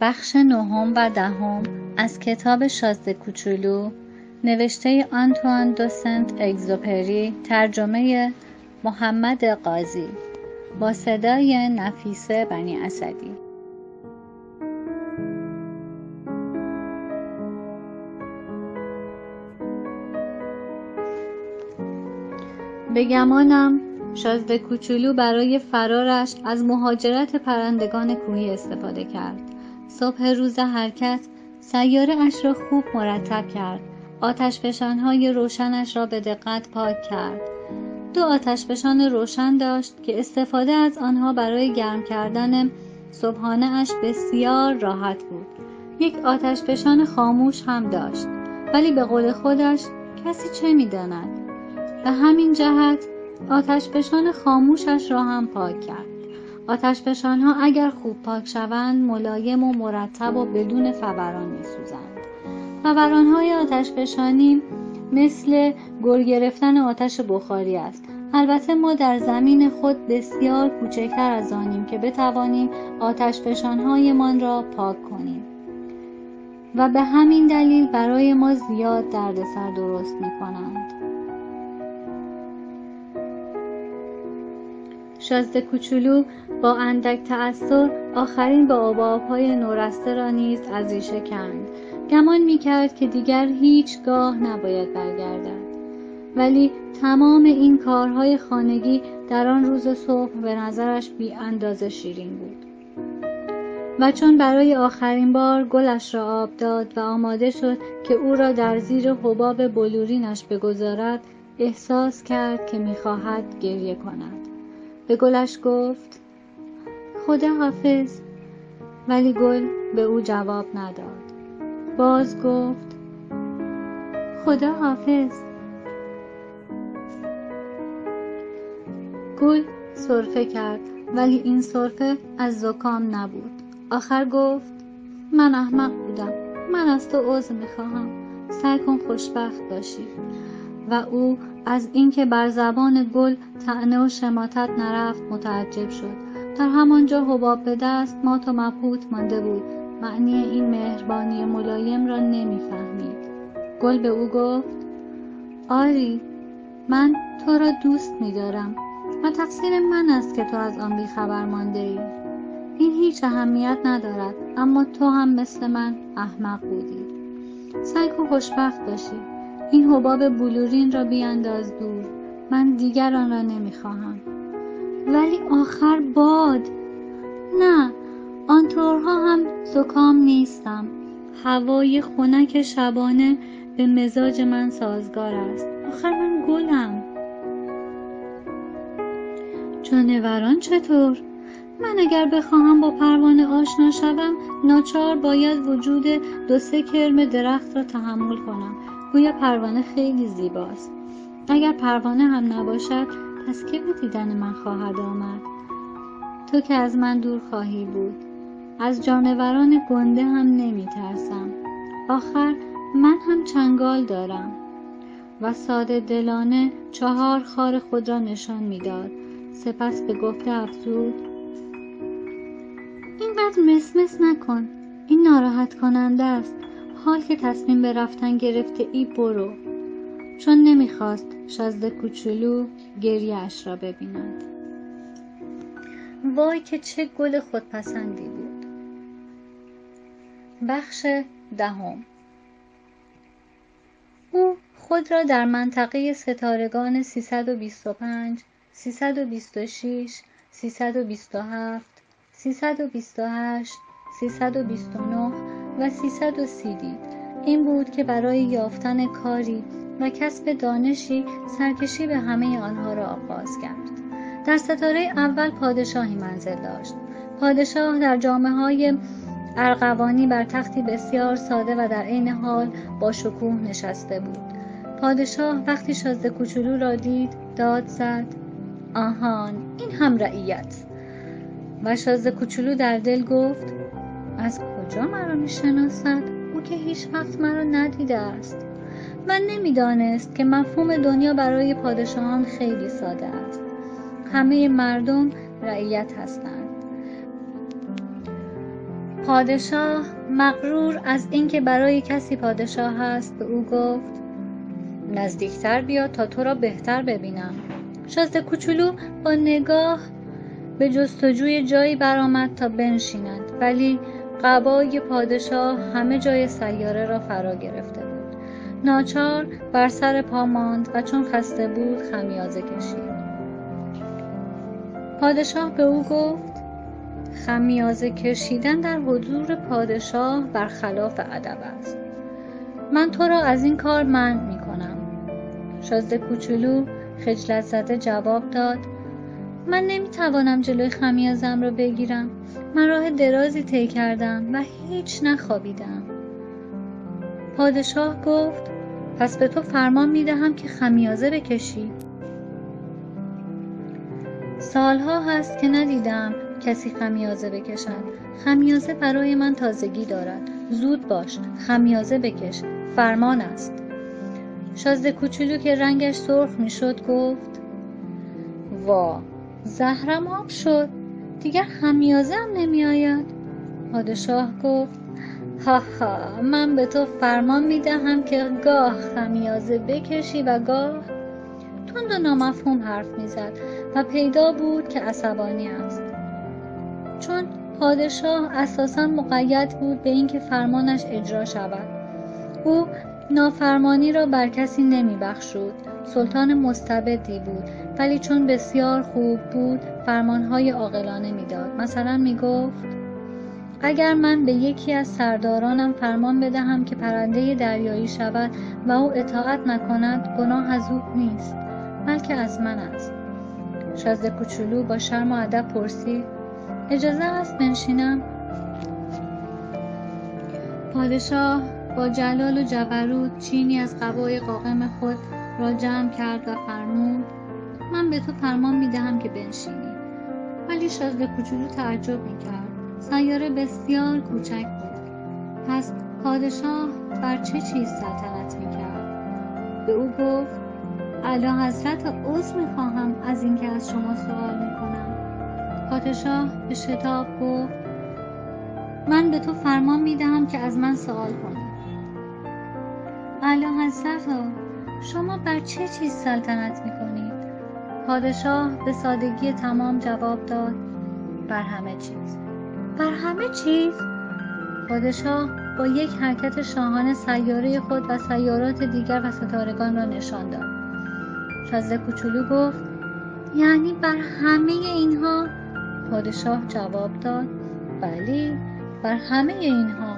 بخش 9 و 10 از کتاب شازده کوچولو نوشته آنتوان دو سنت اگزوپری، ترجمه محمد قاضی، با صدای نفیسه بنی اسدی. به گمانم شازده کوچولو برای فرارش از مهاجرت پرندگان کوهی استفاده کرد. صبح روز حرکت سیاره اش را خوب مرتب کرد. آتشفشان‌های روشنش را به دقت پاک کرد. 2 آتشفشان روشن داشت که استفاده از آنها برای گرم کردن صبحانه اش بسیار راحت بود. 1 آتشفشان خاموش هم داشت، ولی به قول خودش کسی چه می‌داند؟ به همین جهت آتشفشان خاموشش را هم پاک کرد. آتشفشان‌ها اگر خوب پاک شوند ملایم و مرتب و بدون فوران می‌سوزند. فوران‌های آتشفشانی مثل گر گرفتن آتش بخاری است. البته ما در زمین خود بسیار کوچکتر از آنیم که بتوانیم آتشفشان‌هایمان را پاک کنیم و به همین دلیل برای ما زیاد دردسر درست می‌کنند. شازده کوچولو با اندک تأثر آخرین باباب‌های نورسته را نیز از ریشه کند. گمان می‌کرد که دیگر هیچگاه نباید برگردد. ولی تمام این کارهای خانگی در آن روز صبح به نظرش بی اندازه شیرین بود. و چون برای آخرین بار گلش را آب داد و آماده شد که او را در زیر حباب بلورینش بگذارد، احساس کرد که می‌خواهد گریه کند. به گلش گفت خدا حافظ، ولی گل به او جواب نداد. باز گفت خدا حافظ. گل سرفه کرد، ولی این سرفه از زکام نبود. آخر گفت من احمق بودم، من از تو عذر میخواهم، سعی کن خوشبخت باشی. و او از اینکه بر زبان گل طعنه و شماتت نرفت متعجب شد. در همانجا حباب به دست مات و مبهوت مانده بود. معنی این مهربانی ملایم را نمیفهمید. گل به او گفت آری، من تو را دوست می‌دارم و تقصیر من است که تو از آن بیخبر مانده ای. این هیچ اهمیت ندارد، اما تو هم مثل من احمق بودی. سعی کن خوشبخت باشی. این حباب بلورین را بیانداز دور. من دیگر آن را نمیخواهم. ولی آخر باد. نه، آنطورها هم زکام نیستم. هوای خنک شبانه به مزاج من سازگار است. آخر من گلم. جانوران چطور؟ من اگر بخواهم با پروانه آشنا شوم، ناچار باید وجود 2-3 کرم درخت را تحمل کنم. گویا پروانه خیلی زیباست. اگر پروانه هم نباشد، پس که به دیدن من خواهد آمد؟ تو که از من دور خواهی بود. از جانوران گنده هم نمی ترسم. آخر من هم چنگال دارم. و ساده دلانه 4 خار خود را نشان می داد. سپس به گفته افزود اینقدر مسمس نکن. این ناراحت کننده است. حال که تصمیم به رفتن گرفته ای برو. چون نمیخواست شازده کوچولو گریه‌اش را ببیند. وای که چه گل خودپسندی بود. بخش 10. او خود را در منطقه ستارگان 325 326 327 328 329 و 330 دید. این بود که برای یافتن کاری و کسب دانشی سرکشی به همه آنها را آغاز کرد. در ستاره اول پادشاهی منزل داشت. پادشاه در جامه‌های ارغوانی بر تختی بسیار ساده و در عین حال با شکوه نشسته بود. پادشاه وقتی شازده کوچولو را دید داد زد آهان، این هم رعیت. و شازده کوچولو در دل گفت از کجا مرا میشناسد؟ او که هیچ وقت مرا ندیده است. و نمیدانست که مفهوم دنیا برای پادشاهان خیلی ساده است. همه مردم رعیت هستند. پادشاه مغرور از اینکه برای کسی پادشاه است به او گفت: نزدیکتر بیا تا تو را بهتر ببینم. شازده کوچولو با نگاه به جستجوی جایی برآمد تا بنشیند، ولی قبای پادشاه همه جای سیاره را فرا گرفته بود. ناچار بر سر پا ماند و چون خسته بود خمیازه کشید. پادشاه به او گفت: خمیازه کشیدن در حضور پادشاه برخلاف ادب است. من تو را از این کار منع می کنم. شازده کوچولو خجلت زده جواب داد: من نمی توانم جلوی خمیازم را بگیرم. من راه درازی طی کردم و هیچ نخوابیدم. پادشاه گفت: پس به تو فرمان می دهم که خمیازه بکشی. سالها هست که ندیدم کسی خمیازه بکشد. خمیازه برای من تازگی دارد. زود باش، خمیازه بکش، فرمان است. شازده کوچولو که رنگش سرخ می شد گفت: وا، زهرم آب شد، دیگر خمیازه هم نمی آید. پادشاه گفت: ها ها، من به تو فرمان می دهم که گاه خمیازه بکشی و گاه. تند و نامفهوم حرف می زد و پیدا بود که عصبانی است، چون پادشاه اساساً مقید بود به اینکه فرمانش اجرا شود. او نافرمانی را بر کسی نمی بخشود. سلطان مستبدی بود، ولی چون بسیار خوب بود فرمانهای عاقلانه می داد. مثلا می گفت: اگر من به یکی از سردارانم فرمان بدهم که پرنده دریایی شود و او اطاعت نکند، گناه از او نیست بلکه از من است. شازده کوچولو با شرم و ادب پرسید: اجازه است بنشینم؟ پادشاه با جلال و جبروت چینی از قبای قاقم خود را جمع کرد و فرمود: من به تو فرمان می دهم که بنشینی. ولی شازده کوچولو تعجب می کرد. سیاره بسیار کوچک بود. پس پادشاه بر چه چیز سلطنت می کرد؟ به او گفت: اعلی حضرت، عذر می خواهم از اینکه از شما سوال می کنم. پادشاه به شتاب گفت: من به تو فرمان می دهم که از من سوال کنی. اعلی حضرت، شما بر چه چیز سلطنت می کنید؟ پادشاه به سادگی تمام جواب داد: بر همه چیز. بر همه چیز؟ پادشاه با یک حرکت شاهانه سیاره خود و سیارات دیگر و ستارگان را نشان داد. شازده کوچولو گفت: یعنی بر همه اینها؟ پادشاه جواب داد: بلی، بر همه اینها.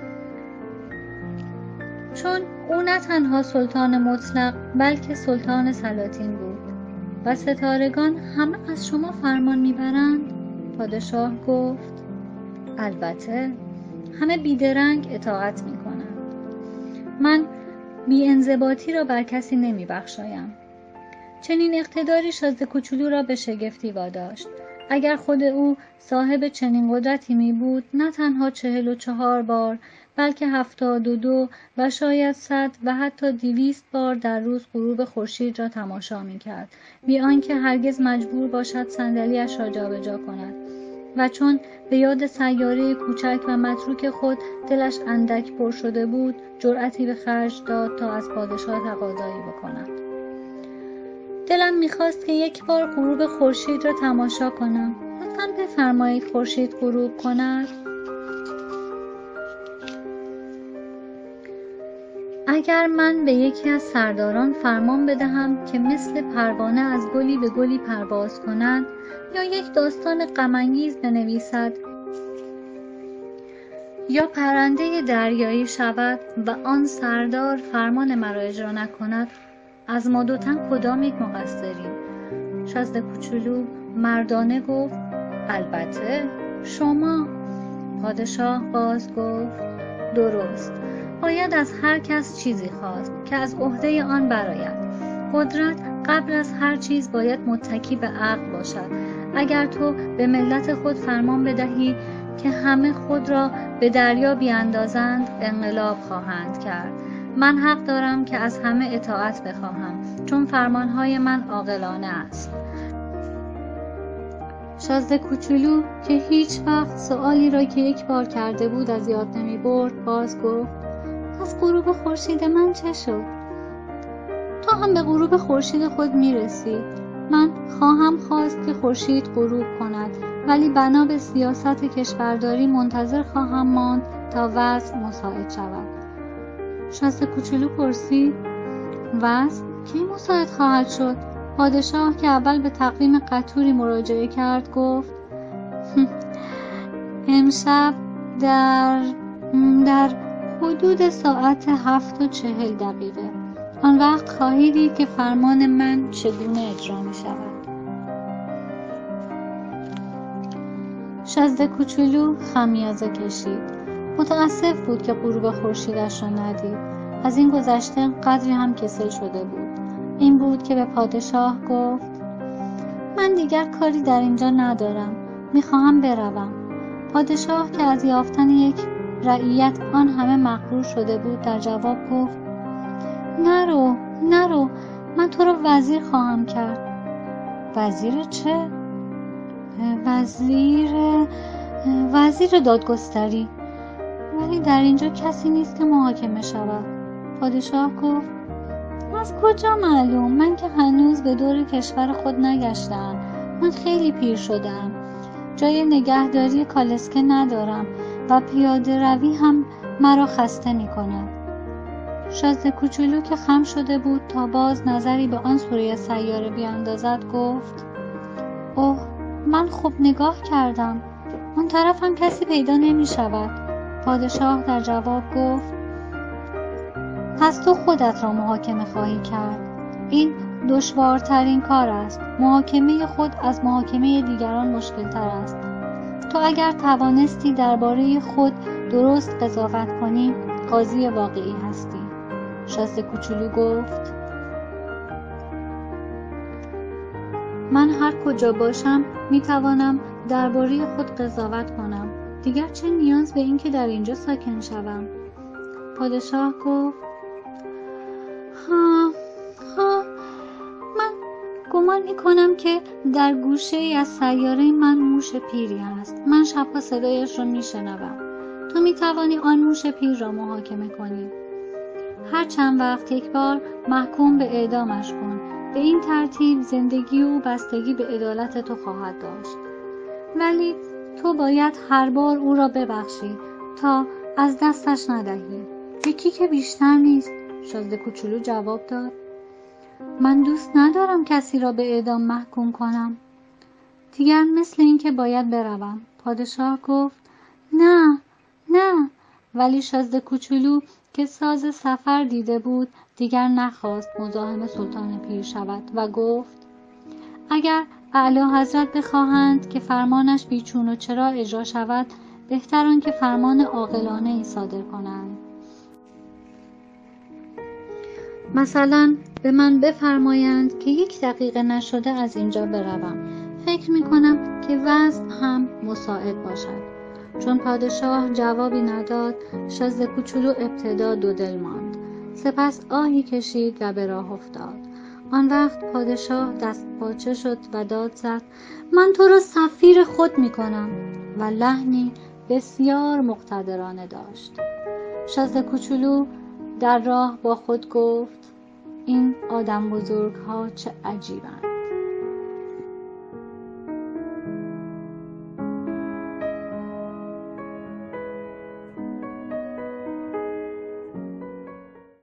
چون او نه تنها سلطان مطلق بلکه سلطان سلاطین بود. و ستارگان همه از شما فرمان میبرند؟ پادشاه گفت: البته، همه بیدرنگ اطاعت میکنند. من بی‌انضباطی را بر کسی نمیبخشایم. چنین اقتداری شازده کوچولو را به شگفتی واداشت. اگر خود او صاحب چنین قدرتی می بود، نه تنها 44 بار بلکه 72 و شاید 100 و حتی 200 بار در روز غروب خورشید را تماشا می کرد، بی آنکه هرگز مجبور باشد صندلی‌اش را جابجا کند. و چون به یاد سیاره کوچک و متروک خود دلش اندک پر شده بود، جرأتی به خرج داد تا از پادشاه تقاضایی بکند. دلم می‌خواست که یک بار غروب خورشید را تماشا کنم. لطفاً بفرمایید خورشید غروب کند. اگر من به یکی از سرداران فرمان بدهم که مثل پروانه از گلی به گلی پرواز کند یا یک داستان غم‌انگیز بنویسد یا پرنده دریایی شود و آن سردار فرمان مرا اجرا نکند، از ما دو تن کدام یک مقصریم؟ شازده کوچولو مردانه گفت: البته شما. پادشاه باز گفت: درست، باید از هر کس چیزی خواست که از عهده آن برآید. قدرت قبل از هر چیز باید متکی به عقل باشد. اگر تو به ملت خود فرمان بدهی که همه خود را به دریا بیاندازند، انقلاب خواهند کرد. من حق دارم که از همه اطاعت بخواهم، چون فرمانهای من عاقلانه است. شازده کوچولو که هیچ وقت سؤالی را که یک بار کرده بود از یاد نمی برد باز گفت: از غروب خورشید من چه شد؟ تو هم به غروب خورشید خود میرسی. من خواهم خواست که خورشید غروب کند، ولی بنا به سیاست کشورداری منتظر خواهم ماند تا وضع مساعد شود. شازده کوچولو پرسید: وضع کی مساعد خواهد شد؟ پادشاه که اول به تقویم قطوری مراجعه کرد گفت: امشب در حدود ساعت 7:40 آن وقت خواهی دید که فرمان من چگونه اجرا می شود. شازده کوچولو خمیازه کشید. متاسف بود که غروب خورشیدش را ندید. از این گذشته قدری هم کسل شده بود. این بود که به پادشاه گفت: من دیگر کاری در اینجا ندارم. میخواهم بروم. پادشاه که از یافتن یک رعیت آن همه مغرور شده بود در جواب گفت: نرو، من تو را وزیر خواهم کرد. وزیر چه؟ وزیر دادگستری. ولی در اینجا کسی نیست که محاکمه شود. پادشاه گفت: از کجا معلوم؟ من که هنوز به دور کشور خود نگشتم. من خیلی پیر شدم. جای نگهداری کالسکه ندارم و پیاده روی هم مرا خسته می کند. شازده کوچولو که خم شده بود تا باز نظری به آن سوی سیاره بیاندازد گفت: اوه، من خوب نگاه کردم. اون طرف هم کسی پیدا نمی شود. پادشاه در جواب گفت: پس تو خودت را محاکمه خواهی کرد. این دشوارترین کار است. محاکمه خود از محاکمه دیگران مشکل تر است. تو اگر توانستی درباره خود درست قضاوت کنی، قاضی واقعی هستی. شازده کوچولو گفت: من هر کجا باشم می توانم درباره خود قضاوت کنم. دیگر چه نیاز به این که در اینجا ساکن شوم؟ پادشاه گفت: من گمان می کنم که در گوشه ای از سیاره من موش پیری است. من شبها صدایش را می شنوم. تو می توانی آن موش پیر را محاکمه کنی. هر چند وقت یک بار محکوم به اعدامش کن. به این ترتیب زندگی او بستگی به عدالت تو خواهد داشت. ولی تو باید هر بار او را ببخشی تا از دستش ندهی. یکی که بیشتر نیست. شازده کوچولو جواب داد: من دوست ندارم کسی را به اعدام محکوم کنم. دیگر مثل این که باید بروم. پادشاه گفت: نه. ولی شازده کوچولو که ساز سفر دیده بود دیگر نخواست مزاحم سلطان پیر شود و گفت: اگر اعلی حضرت بخواهند که فرمانش بیچون و چرا اجرا شود، بهتر آن که فرمان عاقلانه ای صادر کنند. مثلا به من بفرمایند که 1 دقیقه نشده از اینجا بروم. فکر می کنم که وضع هم مساعد باشد. چون پادشاه جوابی نداد، شازده کوچولو ابتدا دودل ماند. سپس آهی کشید و به راه افتاد. آن وقت پادشاه دست پاچه شد و داد زد: من تو را سفیر خود می کنم. و لحنی بسیار مقتدرانه داشت. شازده کوچولو در راه با خود گفت: این آدم بزرگ ها چه عجیبند.